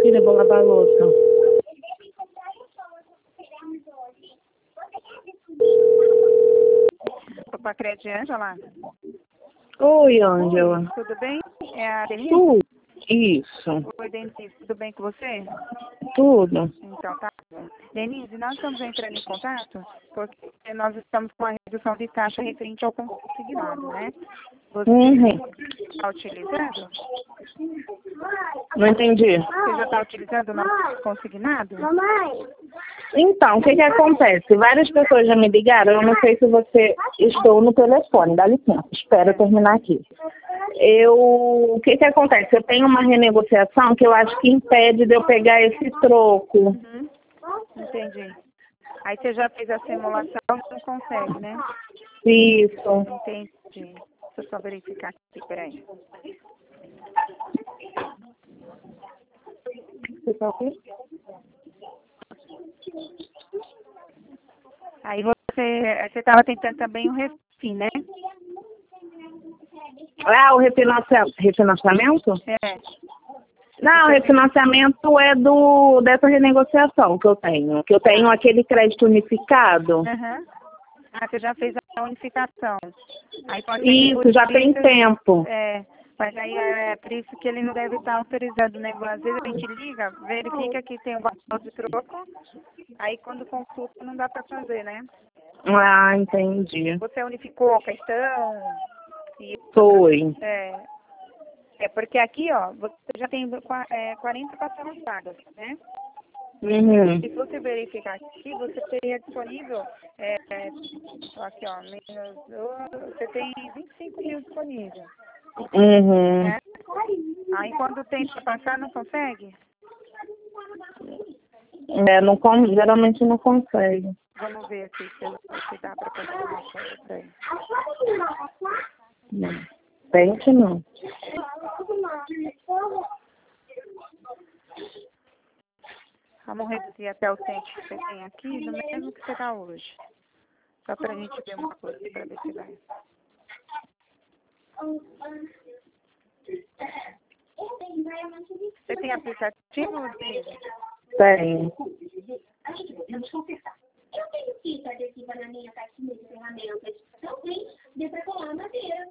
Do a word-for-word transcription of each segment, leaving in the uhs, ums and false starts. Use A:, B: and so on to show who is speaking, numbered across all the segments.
A: filha, eu vou lavar a louça.
B: Opa, Crede Ângela.
A: Oi, Ângela.
B: Oi, tudo bem? É a Denise?
A: Tudo. Isso.
B: Oi, Denise, tudo bem com você?
A: Tudo.
B: Então, tá bom. Denise, nós estamos entrando em contato porque nós estamos com a redução de taxa referente ao consignado, né? Você
A: Uhum.
B: está utilizando?
A: Não entendi.
B: Você já está utilizando o nosso consignado?
A: Então, o que que acontece? Várias pessoas já me ligaram, eu não sei se você... Estou no telefone, dá licença, espera eu terminar aqui. Eu... O que que acontece? Eu tenho uma renegociação que eu acho que impede de eu pegar esse troco.
B: Uhum. Entendi. Aí você já fez a simulação, não consegue, né?
A: Isso.
B: Entendi. Deixa eu só verificar aqui, peraí.
A: Você tá ok?
B: Aí você você estava tentando também o refim, né?
A: Ah, o refinanciamento? Refinanciamento?
B: É.
A: Não, o refinanciamento é do, dessa renegociação que eu tenho. Que eu tenho aquele crédito unificado.
B: Uhum. Ah, você já fez a unificação. Aí pode ser que por
A: Isso, já tem
B: isso-
A: tempo.
B: É, mas aí é por isso que ele não deve estar autorizado, né? Às vezes a gente liga, verifica que tem o valor de troco, aí quando consulta não dá para fazer, né?
A: Ah, entendi.
B: Você unificou a questão e
A: Foi.
B: é, é porque aqui, ó, você já tem qua- é, quarenta parcelas pagas, né?
A: Uhum.
B: Se você verificar aqui, você teria disponível, é, é, aqui ó, menos, oh, você tem vinte e cinco mil disponível,
A: Uhum.
B: né? Aí quando tenta passar, não consegue?
A: É, não, con- geralmente não consegue.
B: Vamos ver aqui se, se dá para fazer uma coisa pra ele.
A: Não. Tente não.
B: Vamos reduzir até o tempo que você tem aqui, no mesmo que você está hoje. Só para a gente ver uma coisa, para ver se vai. Você tem aplicativo, Denise?
A: Tem.
C: Eu tenho fita adesiva na minha caixinha de ferramentas. Também dê para colar madeira.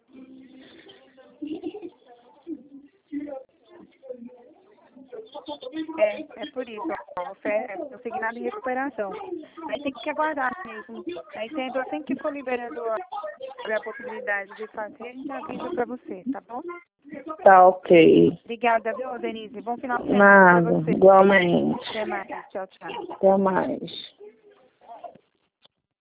B: É, é por isso. Ó, você é consignado em recuperação. Aí tem que aguardar mesmo. Aí sempre, assim que for liberando a, a possibilidade de fazer, a gente avisa para você, tá bom?
A: Tá ok.
B: Obrigada, viu, Denise? Bom final de semana para
A: Nada.
B: você.
A: Igualmente.
B: Até mais. Tchau, tchau.
A: Até mais.